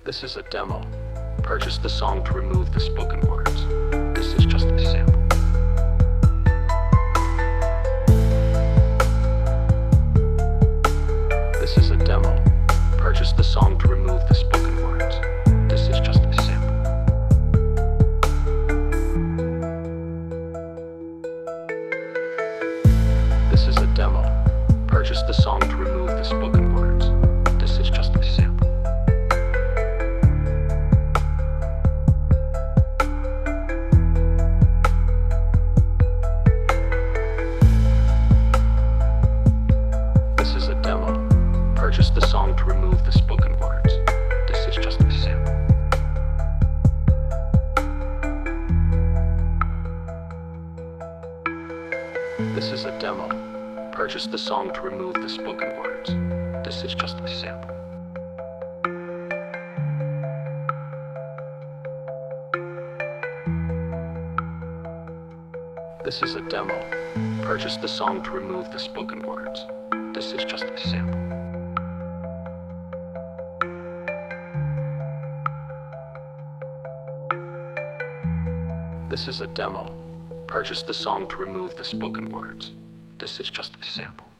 This is a demo. Purchase the song to remove the spoken words. This is just a sample. This is a demo. Purchase the song to remove the spoken words. This is just a sample. This is a demo. Purchase the song to remove the spoken words. This is just a sample. This is a demo. Purchase the song to remove the spoken words. This is just a sample. This is a demo. Purchase the song to remove the spoken words. This is just a sample. This is a demo. Purchase the song to remove the spoken words. This is just a sample. This is a demo. Purchase the song to remove the spoken words. This is just a sample.